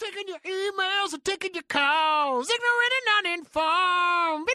taking your emails and taking your calls. Ignorant and uninformed.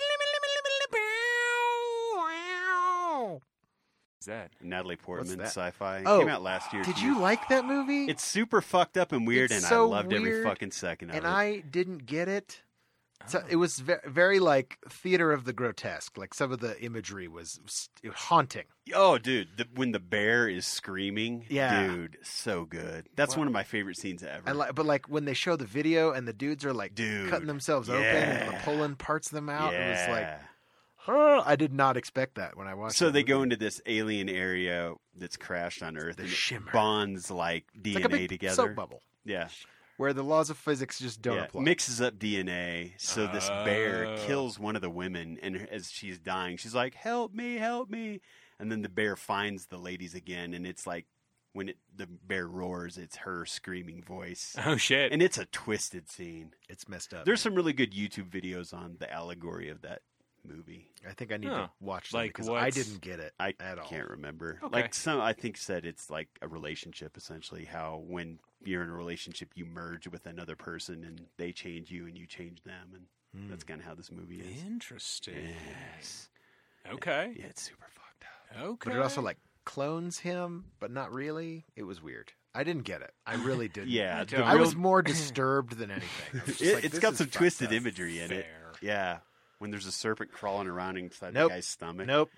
Is that? Natalie Portman that? sci-fi. Oh, Came out last year. Did too. you like that movie? It's super fucked up and weird, It's and so I loved every weird, fucking second of and it. I didn't get it. So it was very like theater of the grotesque. Like some of the imagery was haunting. Oh, dude, when the bear is screaming, Yeah. dude, so good. That's one of my favorite scenes ever. But like when they show the video and the dudes are like Dude, cutting themselves open and pulling parts of them out, it was like, Yeah. oh, I did not expect that when I watched. So that they movie. go into this alien area that's crashed on Earth, The and shimmer. it bonds like DNA It's like a big together. soap bubble Yeah, where the laws of physics just don't apply. mixes up DNA. So this bear kills one of the women, and as she's dying, she's like, "Help me, help me!" And then the bear finds the ladies again, and it's like when the bear roars, it's her screaming voice, Oh shit! and it's a twisted scene. It's messed up. There's some really good YouTube videos on the allegory of that movie. I think I need to watch them Like because what's- I didn't get it I at all. can't remember. Okay. Like some, I think said it's like a relationship essentially. How when you're in a relationship, you merge with another person and they change you and you change them, and that's kind of how this movie is. Interesting. Yes. Okay. Yeah, it's super fucked up. Okay. But it also like clones him, but not really. It was weird. I didn't get it. I really didn't. Yeah, don't. I was more disturbed than anything. I was just like, it's this got is some fucked twisted up. imagery in it. Fair. Yeah, when there's a serpent crawling around inside Nope. the guy's stomach. Nope.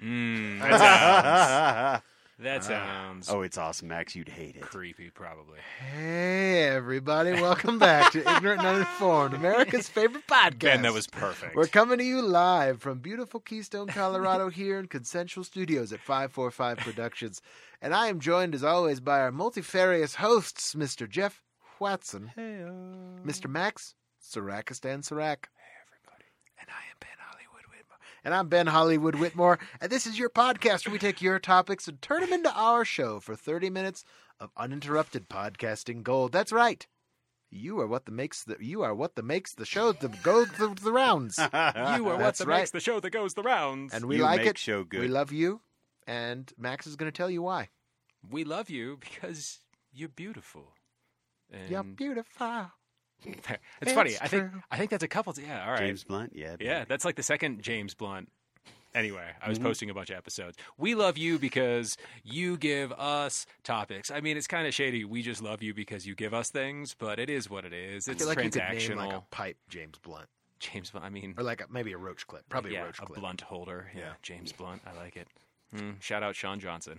That sounds Oh, it's awesome, Max. You'd hate it. creepy, probably. Hey, everybody. Welcome back to Ignorant and Uninformed, America's favorite podcast. Ben, that was perfect. We're coming to you live from beautiful Keystone, Colorado, here in Consensual Studios at 545 Productions. And I am joined, as always, by our multifarious hosts, Mr. Jeff Watson, Mr. Max Sarakistan Sarak. Hey, everybody. And I am Ben Hollywood Whitmore. And I'm Ben Hollywood Whitmore. And this is your podcast where we take your topics and turn them into our show for 30 minutes of uninterrupted podcasting gold. That's right. You are what makes the show that goes the rounds. You are what That's that right. makes the show that goes the rounds. And we You like make it. show good. We love you. And Max is going to tell you why. We love you because you're beautiful. And You're beautiful. It's funny. It's I think true. that's a couple. Yeah. All right. James Blunt. Yeah. Yeah, baby. that's like the second James Blunt. Anyway, I was posting a bunch of episodes. We love you because you give us topics. I mean, it's kind of shady. We just love you because you give us things, but it is what it is. I It's feel like you could transactional. name like a pipe James Blunt. James Blunt. I mean, Or like maybe a roach clip. Probably yeah, a roach a clip. blunt holder. Yeah, Yeah. James Blunt. I like it. Shout out Sean Johnson.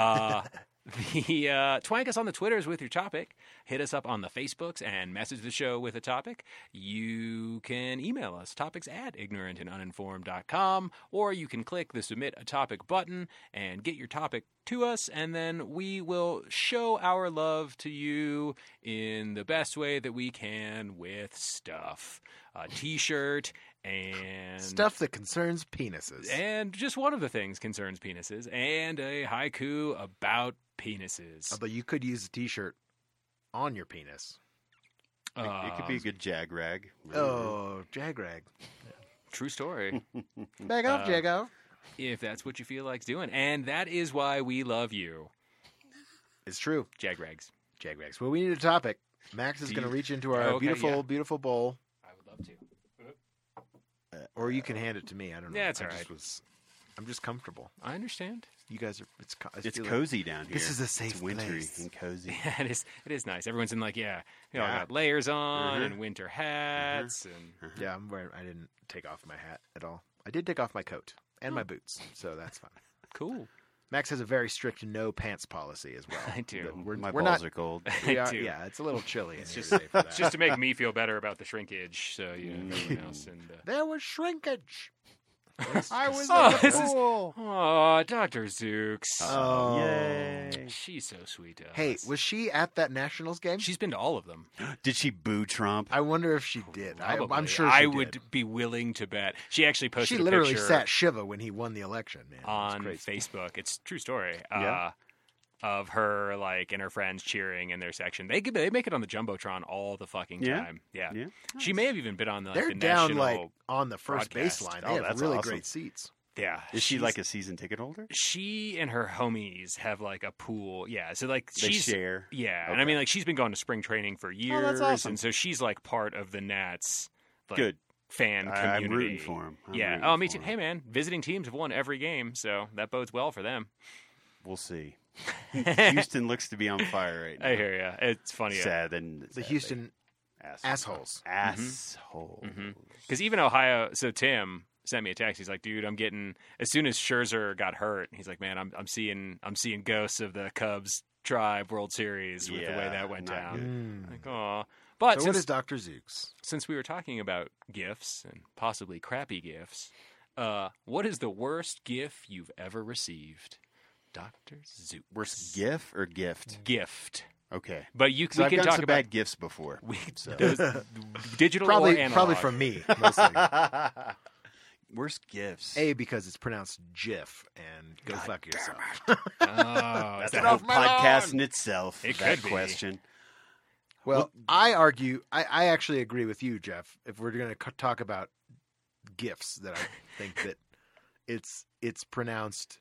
Twank us on the Twitters with your topic. Hit us up on the Facebooks and message the show with a topic. You can email us, topics@ignorantanduninformed.com, or you can click the Submit a Topic button and get your topic to us, and then we will show our love to you in the best way that we can with stuff. A T-shirt and Stuff that concerns penises. and just one of the things concerns penises, and a haiku about penises. Although you could use a t-shirt on your penis. It could be a good jag rag. Oh, Jagrag. True story. Back off, Jago. If that's what you feel like doing. And that is why we love you, It's true. Jagrags. Jagrags. Well, we need a topic. Max is going to reach into our Okay, beautiful, yeah. beautiful bowl. I would love to. Or you can hand it to me. I don't know. Yeah, it's I all just right. I'm just comfortable. I understand. You guys are. I It's feel like- cozy down here. This is a safe It's wintry place. and cozy. Yeah, it is nice. Everyone's in like, Yeah. got layers on Mhm. and winter hats and Yeah, I'm wearing. I didn't take off my hat at all. I did take off my coat and my boots, so that's fine. cool. Max has a very strict no pants policy as well. I do. We're, My we're balls not. are cold. We I are, do. yeah, it's a little chilly. It's in here just- today for that. It's just to make me feel better about the shrinkage, so everyone else. And There was shrinkage. I was Oh, this is- oh, Dr. Zooks. Oh, Yay. She's so sweet to us. Hey, was she at that Nationals game? She's been to all of them. Did she boo Trump? I wonder if she did. I'm Probably. sure she I did. would be willing to bet. She actually posted She a literally picture sat Shiva when he won the election, man. It was on crazy. Facebook. It's a true story. Yeah. Of her and her friends cheering in their section. They make it on the jumbotron all the fucking Yeah? time. Yeah. Yeah. She may have even been on the They're the down national like on the first broadcast. baseline. They Oh, have that's really awesome. great seats. Yeah. Is she she's- like a season ticket holder? She and her homies have like a pool. Yeah. So like They she's share. Yeah, and Okay. I mean, like she's been going to spring training for years, that's awesome. and so she's like part of the Nats like, Good. fan I'm community. rooting for him. Yeah. Oh, me too. Hey, man, visiting teams have won every game, so that bodes well for them. We'll see. Houston looks to be on fire right now. I hear ya. It's funny Sad and The Houston assholes. Assholes. because even Ohio. So Tim sent me a text. He's like, "Dude, I'm getting as soon as Scherzer got hurt. He's like, man, I'm seeing ghosts of the Cubs Tribe World Series with the way that went not down. good. Mm. Like, aw. But So what since, is Dr. Zooks? since we were talking about gifts and possibly crappy gifts, what is the worst gift you've ever received? Dr. Zook. Worst GIF or gift? Gift. Okay. But So we I've can gotten talk some about bad gifts before. So. digital or Probably analog. from me, mostly. Worst gifts. A, because it's pronounced GIF, and go God fuck yourself. Oh, That's is a that- whole podcast in itself. It that could be. question. Well, I argue, I actually agree with you, Jeff, if we're going to talk about GIFs, that I think that it's pronounced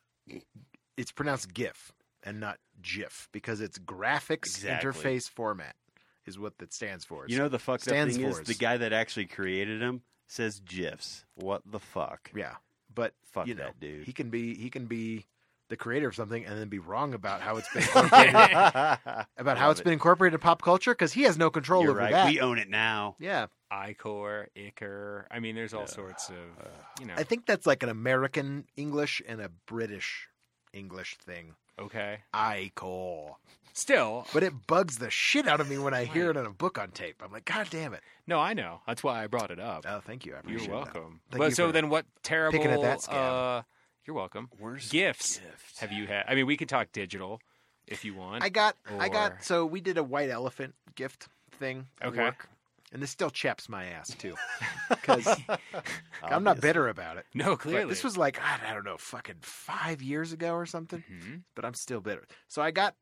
GIF and not GIF, because it's graphics Exactly. interface format is what that stands for. You know the fucked up stands thing is for the guy that actually created them says GIFs. What the fuck? Yeah, but Fuck you know, that dude. he can be the creator of something and then be wrong about how it's been incorporated, about how Love it's it. been incorporated in pop culture, because he has no control You're over right. that. We own it now. Yeah, Icor, Iker. I mean, there's all sorts of, you know. I think that's like an American English and a British English thing. Okay. Icor. Still, But it bugs the shit out of me when I hear it on a book on tape. I'm like, God damn it. no, I know. That's why I brought it up. Oh, thank you. I appreciate You're that. welcome. Thank But you so for then, what terrible? picking at that scab. You're welcome. Worst Gifts gift. have you had? I mean, we can talk digital if you want. I got, Or- so we did a white elephant gift thing at Okay. work. And this still chaps my ass, too. Because I'm not bitter about it. No, But clearly. this was like, I don't know, fucking 5 years ago or something. Mhm. But I'm still bitter. So I got,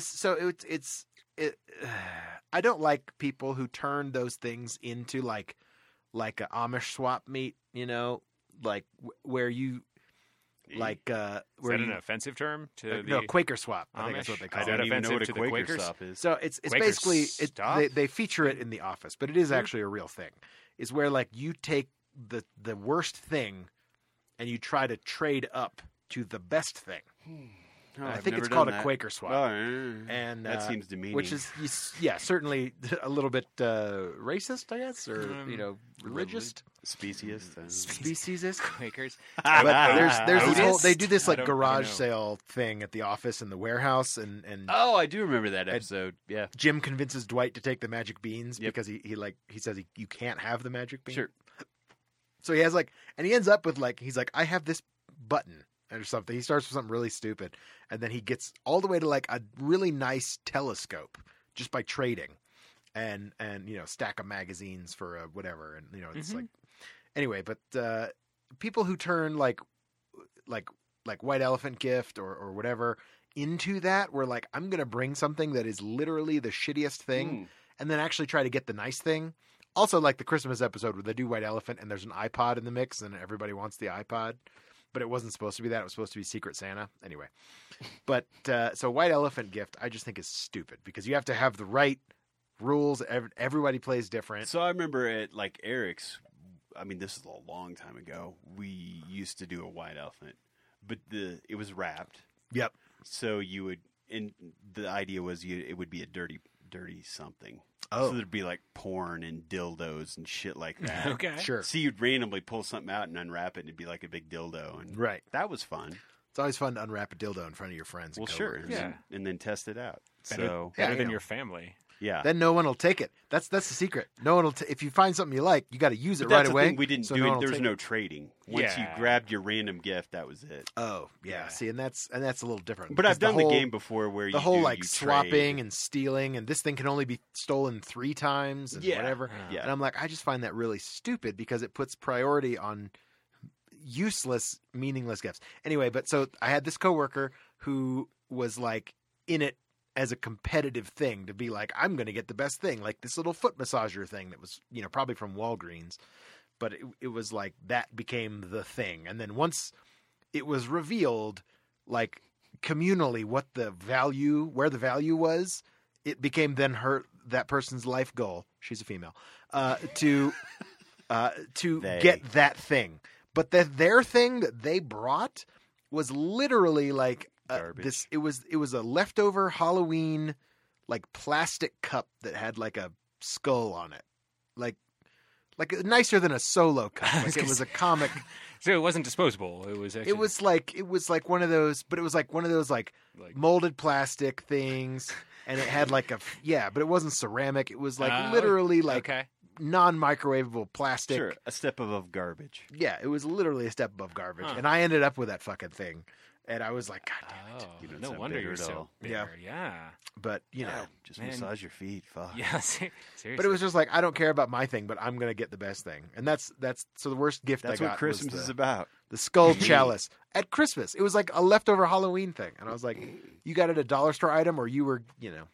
I don't like people who turn those things into like a Amish swap meet, you know, like where you, like, Is where that you, an offensive term to the no, Quaker swap. I think Amish? that's what they I call I it. don't even know what a offensive to the Quaker Quakers? stop is. So it's Quaker basically stop? they feature it in The Office, but it is actually a real thing. Is where like you take the worst thing and you try to trade up to the best thing. Oh, I I've think never it's done called a that. Quaker swap. Oh, And that seems demeaning. which is certainly a little bit racist, I guess, or religious, speciest. speciesist. Quakers. But there's this whole, Otis? they do this I like don't garage know. sale thing at the office in the warehouse, and Oh, I do remember that episode. Yeah, Jim convinces Dwight to take the magic beans Yep. because he says you can't have the magic bean. sure. So he has like, and he ends up with like, he's like, I have this button or something. He starts with something really stupid, and then he gets all the way to like a really nice telescope just by trading, and stack of magazines for whatever, and it's like, anyway. But people who turn like White Elephant gift or whatever into that, where like I'm gonna bring something that is literally the shittiest thing, and then actually try to get the nice thing. Also, like the Christmas episode where they do White Elephant and there's an iPod in the mix and everybody wants the iPod, but it wasn't supposed to be that. It was supposed to be Secret Santa. Anyway, but so White Elephant gift, I just think is stupid because you have to have the right rules. Everybody plays different. So I remember at like Eric's. I mean, this is a long time ago. We used to do a white elephant, but it was wrapped. Yep. So you would, and the idea was it would be a dirty something. Oh. So there'd be like porn and dildos and shit like that. Okay. Sure. So you'd randomly pull something out and unwrap it, and it'd be like a big dildo, and Right. that was fun. It's always fun to unwrap a dildo in front of your friends. Well, and sure, coworkers. Yeah. and then test it out. Better, So better Yeah, than you know. your family. yeah, Then no one will take it. That's the secret. No one will. If you find something you like, you got to use it but that's right the away. thing we didn't so do. no it. one will There was take no it. trading. Once you Yeah. grabbed your random gift, that was it. Oh yeah. See, and that's a little different. But because I've done the game before where the you whole do, like you swapping trade. and stealing, and this thing can only be stolen 3 times and Yeah. whatever. Yeah. And I'm like, I just find that really stupid because it puts priority on useless, meaningless gifts. Anyway, but so I had this coworker who was like in it as a competitive thing to be like, I'm going to get the best thing, like this little foot massager thing that was, probably from Walgreens. but it was like that became the thing. And then once it was revealed, like communally, where the value was, it became then that person's life goal. She's a female, to get that thing. But their thing that they brought was literally like garbage. It was a leftover Halloween like plastic cup that had like a skull on it, like nicer than a Solo cup. Like it was a comic. So it wasn't disposable. It was actually... It was like one of those, but it was like one of those like molded plastic things, and it had like but it wasn't ceramic. It was like literally like non-microwavable plastic. Sure, a step above garbage. Yeah, it was literally a step above garbage, and I ended up with that fucking thing, and I was like, God damn it! You don't No sound wonder bitter you're at so all. bitter. Yeah. But you know, just massage your feet. Fuck. Yeah, seriously. but it was just like I don't care about my thing, but I'm gonna get the best thing, and that's so the worst gift That's I got what Christmas was is about. the skull chalice at Christmas. It was like a leftover Halloween thing, and I was like, you got it a dollar store item, or you were, you know.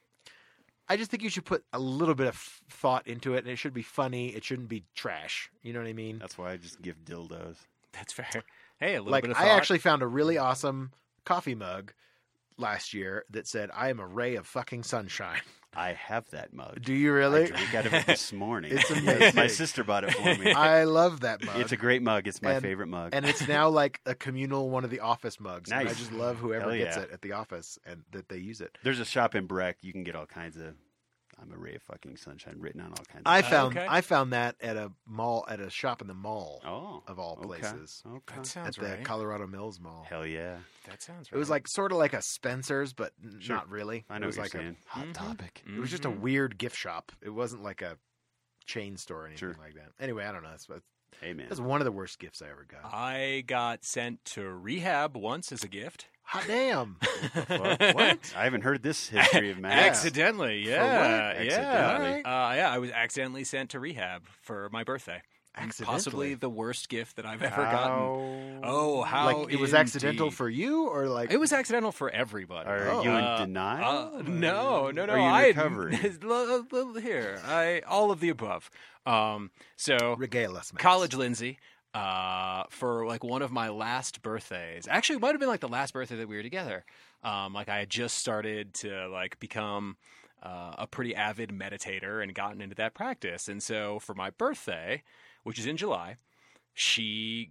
I just think you should put a little bit of thought into it, and it should be funny. It shouldn't be trash. You know what I mean? That's why I just give dildos. That's fair. Hey, a little Like bit of thought. I actually found a really awesome coffee mug last year that said, "I am a ray of fucking sunshine." I have that mug. Do you I really? drank out of it this morning. It's amazing. My sister bought it for me. I love that mug. It's a great mug. It's my favorite mug. And it's now like a communal one of the office mugs. And I Nice. just love whoever Hell gets yeah. it at the office and that they use it. There's a shop in Breck. You can get all kinds of "I'm a ray of fucking sunshine" written on all kinds of I found that at a mall, at a shop in the mall of all okay. places. Okay. That sounds At the right. Colorado Mills Mall. Hell yeah. That sounds right. It was like sort of like a Spencer's, but Sure. not really. I know it was what like you're saying. a hot topic. Mhm. It was just a weird gift shop. It wasn't like a chain store or anything Sure. like that. Anyway, I don't know. Hey, man. That's one of the worst gifts I ever got. I got sent to rehab once as a gift. Hot damn! What? I haven't heard this history of Matt. Accidentally, yeah, what? yeah. Accidentally? I was accidentally sent to rehab for my birthday. Accidentally? Possibly the worst gift that I've ever gotten. Oh, how Like it was accidental indeed. for you, or like It was accidental for everybody. Are you in denial? No. Are you in I recovery? Here, all of the above. So regale us, Max. college Lindsay, for like one of my last birthdays. Actually, it might have been like the last birthday that we were together. Like I had just started to like become a pretty avid meditator and gotten into that practice. And so for my birthday, which is in July, she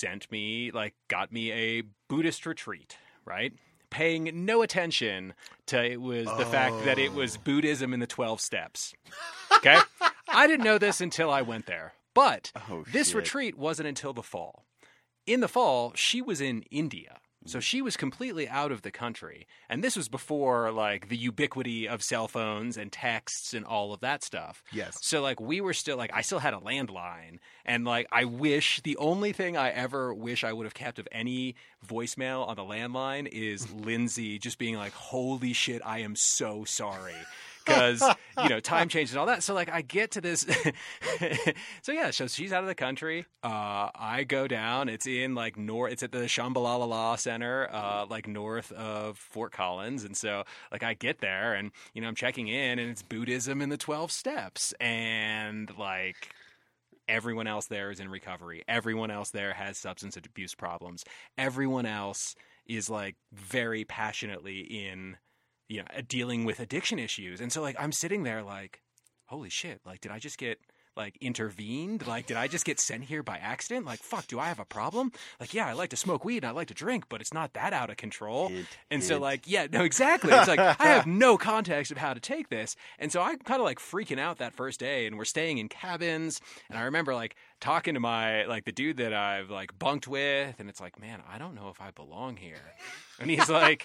got me a Buddhist retreat, right? Paying no attention to the fact that it was Buddhism in the 12 steps. Okay? I didn't know this until I went there. But this shit. retreat wasn't until the fall. In the fall, she was in India. So she was completely out of the country. And this was before like the ubiquity of cell phones and texts and all of that stuff. Yes. So like we were still like I still had a landline, and like the only thing I ever wish I would have kept of any voicemail on the landline is Lindsay just being like, "Holy shit, I am so sorry." Because, time changes and all that. So, like, I get to this. So she's out of the country. I go down. It's in, like, it's at the Shambhala Center, like, north of Fort Collins. And so, like, I get there and, I'm checking in, and it's Buddhism in the 12 steps. And, like, everyone else there is in recovery. Everyone else there has substance abuse problems. Everyone else is, like, very passionately in dealing with addiction issues. And so like I'm sitting there like, holy shit, like did I just get like intervened? Like did I just get sent here by accident? Like fuck, do I have a problem? Like yeah, I like to smoke weed and I like to drink, but it's not that out of control. So like yeah, no, exactly. It's like I have no context of how to take this. And so I'm kind of like freaking out that first day, and we're staying in cabins, and I remember like talking to my like the dude that I've like bunked with, and it's like, man, I don't know if I belong here. And he's like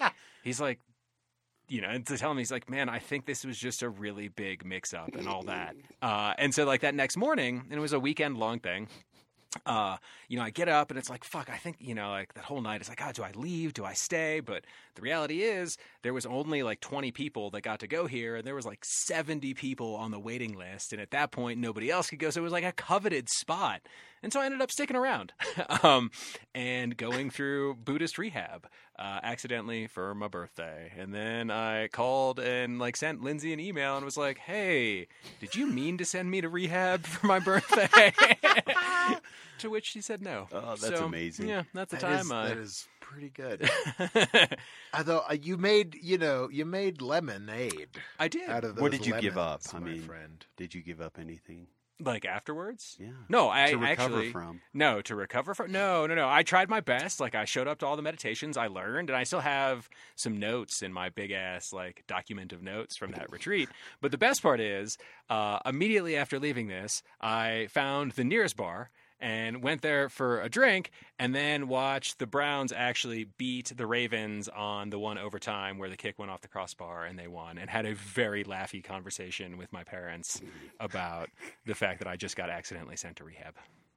and to tell him, he's like, man, I think this was just a really big mix-up and all that. And so, like, that next morning, and it was a weekend-long thing, I get up, and it's like, fuck, I think, like, that whole night, it's like, do I leave? Do I stay? But the reality is, there was only, like, 20 people that got to go here, and there was, like, 70 people on the waiting list, and at that point, nobody else could go, so it was, like, a coveted spot. And so I ended up sticking around and going through Buddhist rehab accidentally for my birthday. And then I called and like sent Lindsay an email and was like, hey, did you mean to send me to rehab for my birthday? To which she said no. Oh, that's amazing. Yeah, that's the That time. is, that is pretty good. Although you made lemonade I did. out of those What did you give up? lemons, I my mean, friend. did you give up anything? Like afterwards? Yeah. No, I to recover actually from. No, to recover from. No. I tried my best. Like I showed up to all the meditations I learned, and I still have some notes in my big ass like document of notes from that retreat. But the best part is, immediately after leaving this, I found the nearest bar and went there for a drink, and then watched the Browns actually beat the Ravens on the one overtime where the kick went off the crossbar and they won, and had a very laughy conversation with my parents about the fact that I just got accidentally sent to rehab.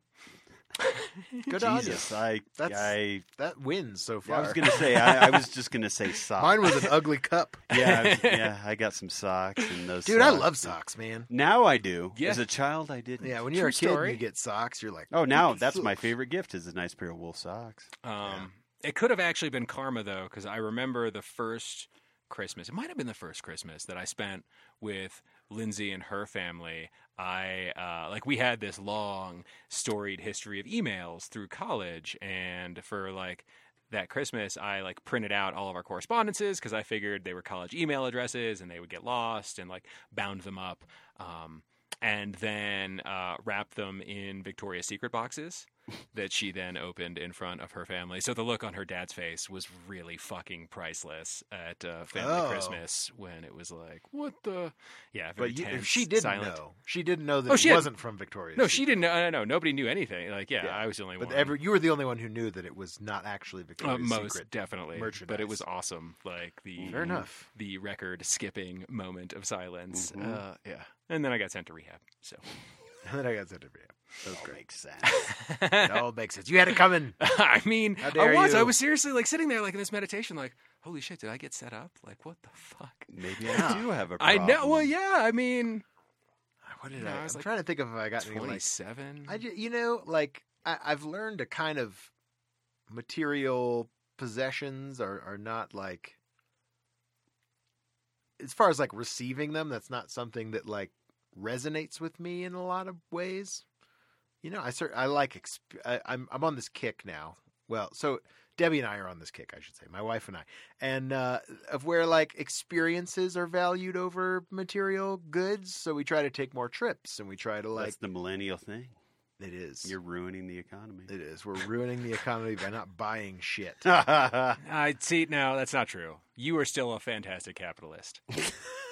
Good on you. Jesus, That wins so far. I was gonna say. I was just gonna say socks. Mine was an ugly cup. Yeah. I got some socks and those. Dude, socks. I love socks, man. Now I do. Yeah. As a child, I didn't. Yeah, when you're a True kid story. and you get socks, you're like, Oh, now that's my favorite gift is a nice pair of wool socks. It could have actually been karma, though, because I remember the first Christmas. It might have been the first Christmas that I spent with Lindsay and her family. We had this long, storied history of emails through college, and for that Christmas, I printed out all of our correspondences because I figured they were college email addresses and they would get lost, and bound them up, and then wrapped them in Victoria's Secret boxes that she then opened in front of her family. So the look on her dad's face was really fucking priceless at family Christmas when it was like, what the? Yeah, very but tense, she didn't silent. know. She didn't know that it wasn't from Victoria's No, Secret. she didn't know. No, nobody knew anything. I was the only But one. you were the only one who knew that it was not actually Victoria's Most Secret. definitely, merchandise. but it was awesome. Fair enough. The record skipping moment of silence. Mhm. Yeah, and then I got sent to rehab. So And then I got sent to rehab. That was That great. makes sense. It all makes sense. You had it coming. I mean, How dare I you. was seriously sitting there in this meditation, holy shit, did I get set up? What the fuck? Maybe I do have a I problem. know. Well, yeah. I mean, What did No, I I'm was trying to think of if I got any 27. I've learned a kind of material possessions are not as far as receiving them, that's not something that resonates with me in a lot of ways. I'm on this kick now. Well, so Debbie and I are on this kick, I should say, my wife and I, and of where experiences are valued over material goods. So we try to take more trips, and we try to That's the millennial thing. It is. You're ruining the economy. It is. We're ruining the economy by not buying shit. I see. No, that's not true. You are still a fantastic capitalist. I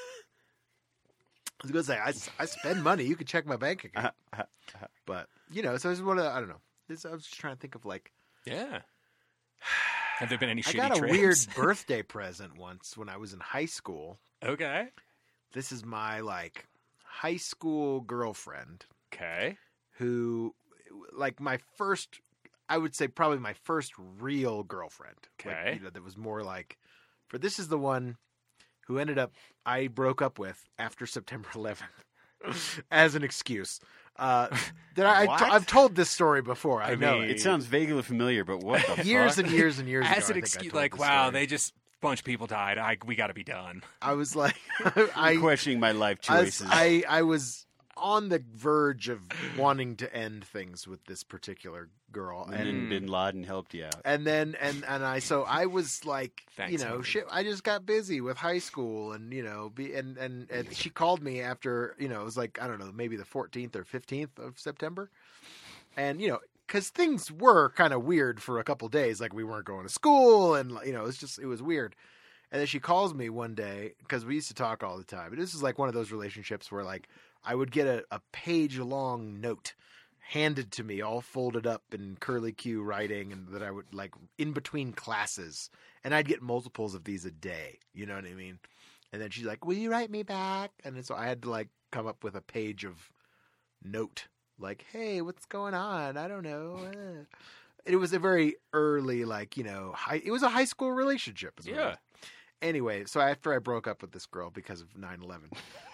was going to say, I spend money. You can check my bank account. But, so it's one of the, I don't know. I was just trying to think of Yeah. Have there been any I shitty got a trips? weird birthday present once when I was in high school. Okay. This is my, high school girlfriend Okay. who, my first, I would say probably my first real girlfriend. Okay. That was more this is the one who I broke up with after September 11th as an excuse. What? I've told this story before. I know mean, it. It sounds vaguely familiar, but what the Years fuck? and years and years ago. As I an think I excuse, told this wow, story. they just bunch of people died. We got to be done. I was like, I'm questioning my life choices. I was on the verge of wanting to end things with this particular girl, and then Bin Laden helped you out. And then I was Thanks, Henry. shit. I just got busy with high school, and and she called me after it was I don't know, maybe the 14th or 15th of September, and because things were kind of weird for a couple days, we weren't going to school, and it was weird. And then she calls me one day because we used to talk all the time. And this is one of those relationships where I would get a page long note handed to me, all folded up in curly Q writing, and that I would in between classes, and I'd get multiples of these a day. You know what I mean? And then she's like, "Will you write me back?" And then so I had to come up with a page of note, "Hey, what's going on? I don't know." It was a very early, it was a high school relationship. Is what it Yeah. was. Anyway, so after I broke up with this girl because of 9/11,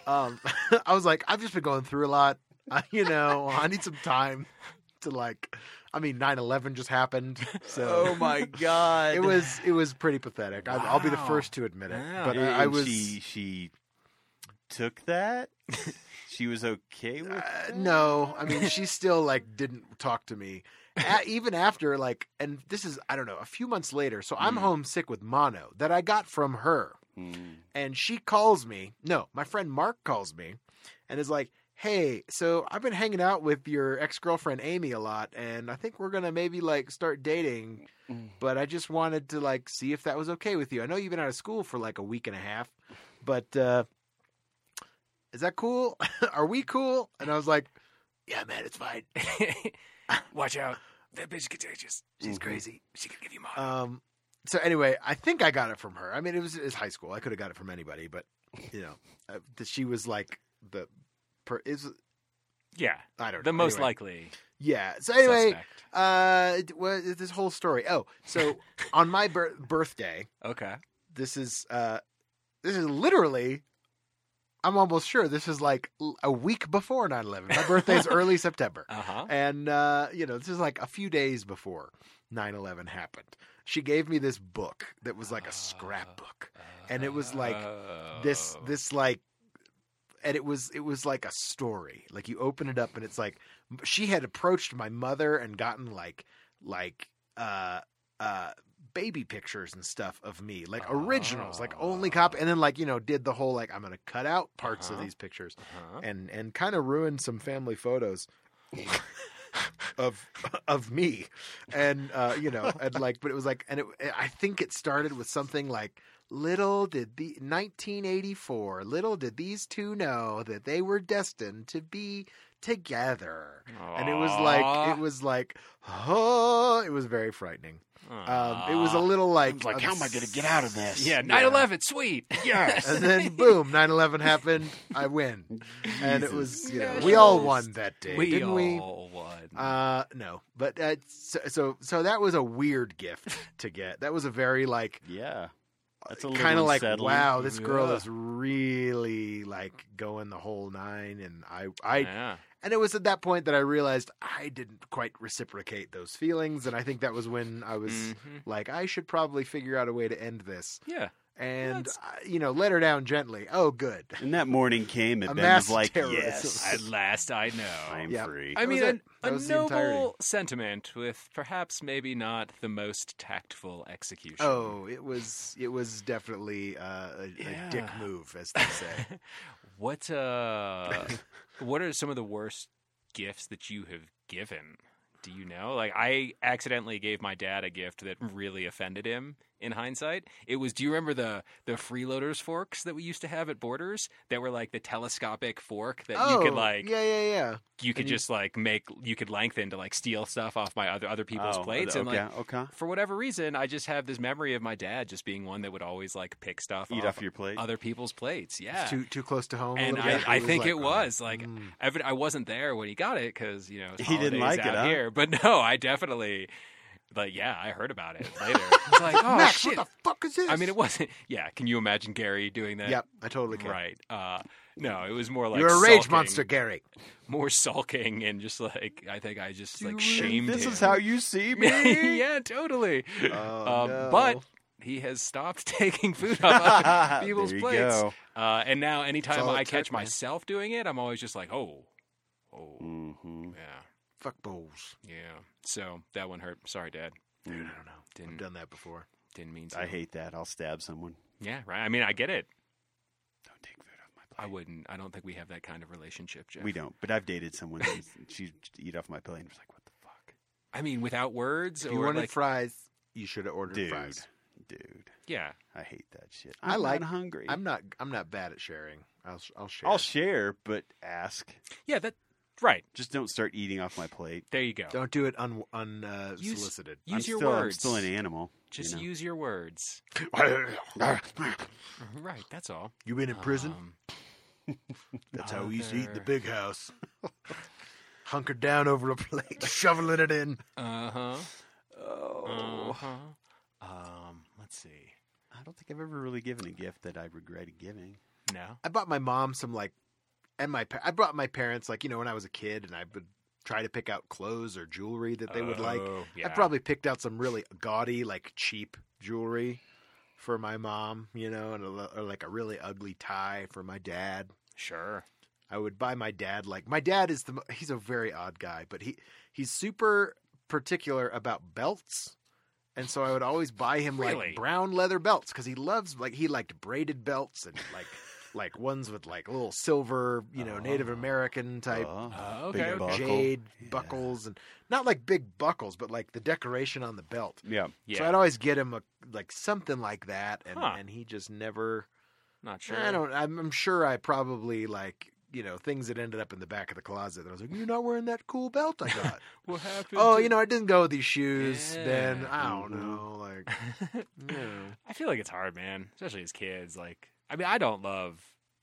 I was like, I've just been going through a lot. I need some time to 9/11 just happened. So Oh my god! it was pretty pathetic. I'll be the first to admit it. Wow. But And I was. She took that. She was okay with it? No, I mean, she still like didn't talk to me. Even after like, and this is, I don't know, a few months later. So I'm homesick with mono that I got from her. And she calls me. No, my friend Mark calls me and is like, hey, so I've been hanging out with your ex-girlfriend Amy a lot, and I think we're going to maybe like start dating, but I just wanted to like see if that was okay with you. I know you've been out of school for like a week and a half, but is that cool? Are we cool? And I was like, yeah, man, it's fine. Watch out. That bitch is contagious. She's crazy. She could give you mono. So anyway, I think I got it from her. I mean, it was high school. I could have got it from anybody, but you know, she was like yeah, I don't know. The most Anyway. likely. Yeah. So anyway, suspect. this whole story. Oh, so on my birthday, Okay. this is literally, I'm almost sure this is like a week before 9/11. My birthday is early September. And, this is like a few days before 9/11 happened. She gave me this book that was like a scrapbook. And it was like this like, and it was like a story. Like you open it up and it's like, she had approached my mother and gotten like baby pictures and stuff of me, like originals, like only copy, and then like, did the whole like, I'm going to cut out parts of these pictures and kind of ruin some family photos of me. And, and like, but it was like, and I think it started with something like, 1984, little did these two know that they were destined to be together. Aww. And it was like, oh, it was very frightening. It was a little like, how am I going to get out of this? Yeah, 9/11, sweet. Yes. And then boom, 9/11 happened. I win. And it was, Yes. we all won that day, We didn't we? all won. No, but so that was a weird gift to get. That was a very like, Yeah. That's a little kind of like, unsettling. wow, this girl Yeah. is really like going the whole nine. And Yeah. and it was at that point that I realized I didn't quite reciprocate those feelings. And I think that was when I was like, I should probably figure out a way to end this. Yeah. And, let her down gently. Oh, good. And that morning came, and A Ben mass was like, terrorism. yes, At last I know. I'm Yeah. free. I was mean, it. a That was the entirety. noble sentiment with perhaps maybe not the most tactful execution. Oh, it was definitely a dick move, as they say. What are some of the worst gifts that you have given? Do you know? Like, I accidentally gave my dad a gift that really offended him in hindsight. It was, do you remember the freeloaders forks that we used to have at Borders that were like the telescopic fork that you could like, yeah. you could just like you could lengthen to like steal stuff off my other people's plates. And like, for whatever reason, I just have this memory of my dad just being one that would always like pick stuff Eat off your plate. other people's plates. Yeah. It's too close to home. And a little bit. I think it like, was like I wasn't there when he got it because it's He didn't holidays like it, out huh? here. But no, I definitely I heard about it later. It's like, oh Max, shit! what the fuck is this? I mean, it wasn't. Yeah, can you imagine Gary doing that? Yep, I totally can. Right. No, it was more like You're a rage sulking, monster, Gary. More sulking and just like I think I just like shamed This him. is how you see me? Yeah, totally. Oh, no. But he has stopped taking food off other people's There you plates. go. And now anytime all it I took, catch man. myself doing it, I'm always just like, oh, Mm-hmm. yeah, Fuck bowls. yeah. So that one hurt. Sorry, Dad. Dude, I don't know. I've Didn't done that before. mean to. I hate that. I'll stab someone. Yeah, right. I mean, I get it. Don't take food off my plate. I wouldn't. I don't think we have that kind of relationship, Jeff. We don't. But I've dated someone who she'd eat off my plate and was like, what the fuck? I mean, without words If or you wanted like, fries, you should have ordered fries. Dude. yeah. I hate that shit. I I'm like- not hungry. I'm not bad at sharing. I'll share. I'll share, but ask. Yeah, that right. Just don't start eating off my plate. There you go. Don't do it unsolicited. Use your I'm words. still an animal. Just use your words. Right, that's all. You been in prison? That's how we used to eat in the big house. Hunkered down over a plate, shoveling it in. Uh-huh. Oh. Uh-huh. Let's see. I don't think I've ever really given a gift that I regretted giving. No? I bought my mom some I brought my parents when I was a kid, and I would try to pick out clothes or jewelry that they would like. Yeah. I probably picked out some really gaudy, like cheap jewelry for my mom, and or like a really ugly tie for my dad. Sure. I would buy my dad, like, my dad is he's a very odd guy, but he's super particular about belts. And so I would always buy him Really? like brown leather belts because he loves, like, he liked braided belts and like ones with like little silver, Native American type Okay. Big buckle. jade buckles, and not like big buckles, but like the decoration on the belt. Yeah. Yeah. So I'd always get him like something like that, and Huh. and he just never. Not sure. I'm sure I probably like things that ended up in the back of the closet. And I was like, "You're not wearing that cool belt I got." What happened? Oh, I didn't go with these shoes. Yeah. Then I don't Mhm. know, like, I feel like it's hard, man, especially as kids. Like, I mean, I don't love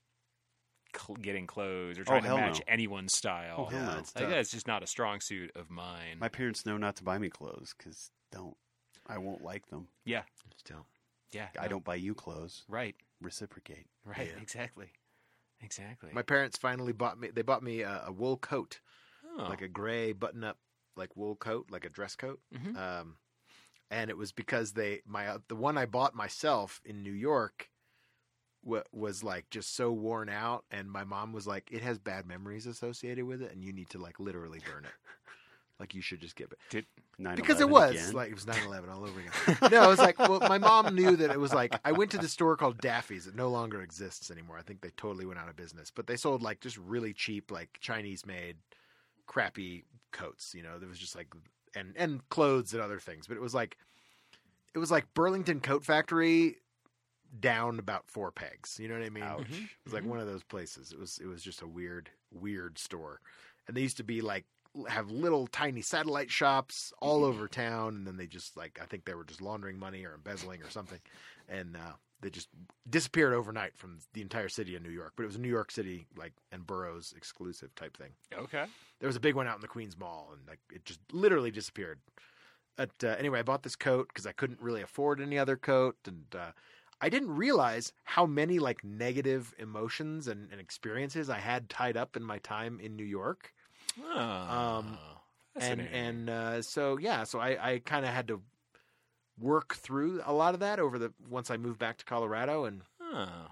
getting clothes or trying to hell match no. anyone's style. Oh, hell no. it's Like, tough. that's just not a strong suit of mine. My parents know not to buy me clothes because I won't like them. Still. Yeah, I don't buy you clothes. Right, Reciprocate. right, Yeah. exactly. My parents finally bought me a wool coat, Oh. like a gray button-up, like wool coat, like a dress coat. Mhm. And it was because the one I bought myself in New York was like just so worn out, and my mom was like, "It has bad memories associated with it, and you need to like literally burn it. Like, you should just give it." 9/11 Because it was again. like, it was 9/11 all over again. No, it was like, well, my mom knew that it was like, I went to the store called Daffy's. It no longer exists anymore. I think they totally went out of business, but they sold like just really cheap, like Chinese made crappy coats, there was just like, and clothes and other things, but it was like Burlington Coat Factory down about 4 pegs. You know what I mean? Ouch. Mhm. It was like one of those places. It was just a weird store. And they used to be like, have little tiny satellite shops all over town, and then they just like, I think they were just laundering money or embezzling or something, and they just disappeared overnight from the entire city of New York. But it was a New York City like and boroughs exclusive type thing. Okay. There was a big one out in the Queens Mall, and like it just literally disappeared. But anyway, I bought this coat because I couldn't really afford any other coat, and I didn't realize how many like negative emotions and experiences I had tied up in my time in New York. Oh, fascinating. So I kind of had to work through a lot of that once I moved back to Colorado, and Oh.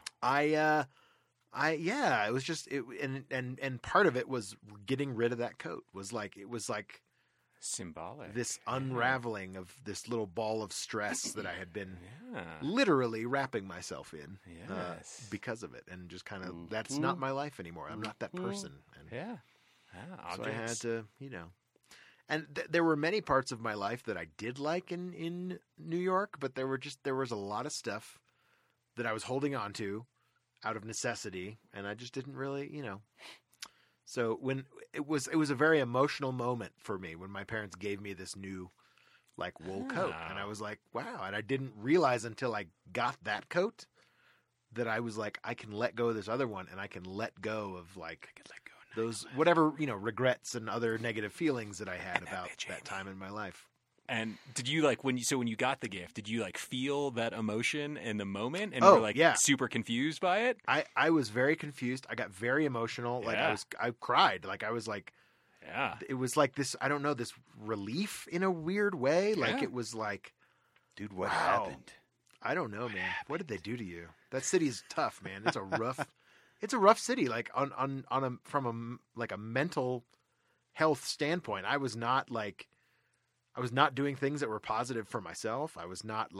it was just and part of it was getting rid of that coat. It was like Symbolic. this unraveling of this little ball of stress that I had been Yeah. literally wrapping myself in Yes. because of it, and just kind of Mhm. that's not my life anymore. I'm not that person, and Yeah. so I had to, and there were many parts of my life that I did like in New York, but there was a lot of stuff that I was holding on to out of necessity, and I just didn't really, So when it was a very emotional moment for me when my parents gave me this new like wool coat, and I was like, wow, and I didn't realize until I got that coat that I was like, I can let go of this other one, and I can let go of like those whatever regrets and other negative feelings that I had about that time in my life. And did you like when you got the gift? Did you like feel that emotion in the moment and Oh, were like yeah. super confused by it? I was very confused. I got very emotional. Like Yeah. I cried. Like I was like, Yeah. it was like this. I don't know, this relief in a weird way. Like Yeah. it was like, Dude, what Wow. happened? I don't know, man. What did they do to you? That city's tough, man. It's a rough city. Like from a mental health standpoint, I was not doing things that were positive for myself. I was not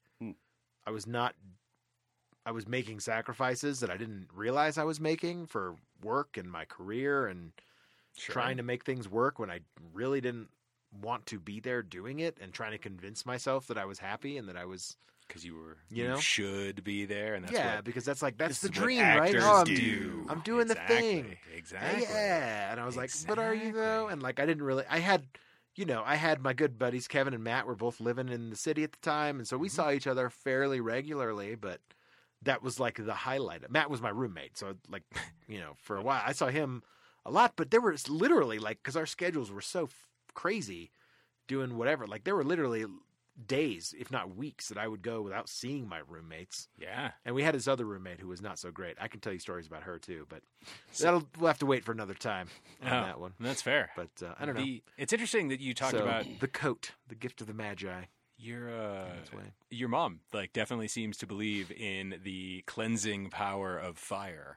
I was making sacrifices that I didn't realize I was making for work and my career, and trying to make things work when I really didn't want to be there doing it, and trying to convince myself that I was happy and that I was, because you know? should be there, and that's what because that's like, that's this the is what dream, right? actors Oh, do. I'm doing the thing. Exactly. Yeah. And I was like, but are you though? Exactly. And like, I didn't really, I had my good buddies, Kevin and Matt, were both living in the city at the time. And so we saw each other fairly regularly, but that was like the highlight. Matt was my roommate. So like, for a while I saw him a lot, but there was literally like, cause our schedules were so crazy doing whatever. Like there were literally days, if not weeks, that I would go without seeing my roommates. Yeah. And we had his other roommate who was not so great. I can tell you stories about her too, but we'll have to wait for another time on that one. That's fair. But I don't know. It's interesting that you talked about the coat, the gift of the Magi. Your mom like definitely seems to believe in the cleansing power of fire.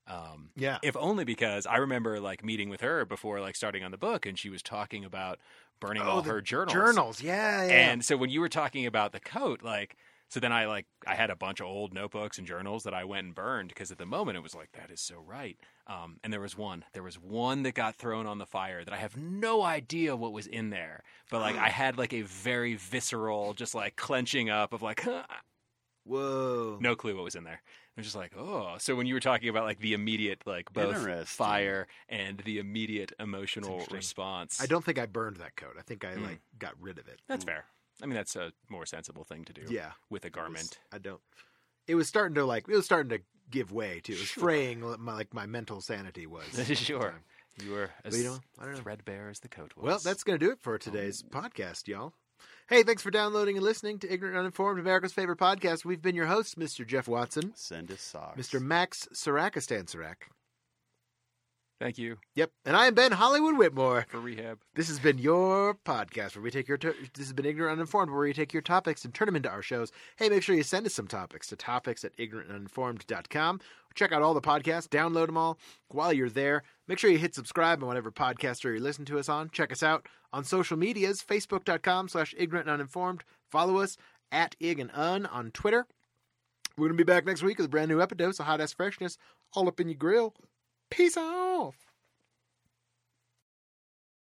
Yeah. If only because I remember like meeting with her before like starting on the book, and she was talking about burning all the her journals. Journals, yeah. And so when you were talking about the coat, like, so then I had a bunch of old notebooks and journals that I went and burned because at the moment it was like, that is so right. And there was one that got thrown on the fire that I have no idea what was in there, but like I had like a very visceral, just like clenching up of like, Whoa. no clue what was in there. I was just like, oh. So when you were talking about like the immediate, like both Interesting. fire and the immediate emotional response, I don't think I burned that coat. I think I like got rid of it. that's fair. I mean, that's a more sensible thing to do. Yeah. With a garment. It was starting to give way too. It was fraying my mental sanity was. Sure. You were as But, I don't know. threadbare as the coat was. Well, that's going to do it for today's podcast, y'all. Hey, thanks for downloading and listening to Ignorant and Uninformed, America's favorite podcast. We've been your hosts, Mr. Jeff Watson, Send us socks. Mr. Max Sarakistan-Sarak. Thank you Yep, and I am Ben Hollywood Whitmore. for rehab. This has been your podcast where we take this has been Ignorant and Uninformed, where we take your topics and turn them into our shows. Hey, make sure you send us some topics to topics@ignorantanduninformed.com. Check out all the podcasts, download them all. While you're there, make sure you hit subscribe on whatever podcaster you listen to us on. Check us out on social medias, facebook.com/ignorantanduninformed. Follow us @igandun on Twitter. We're going to be back next week with a brand new episode of Hot Ass Freshness all up in your grill. Peace off.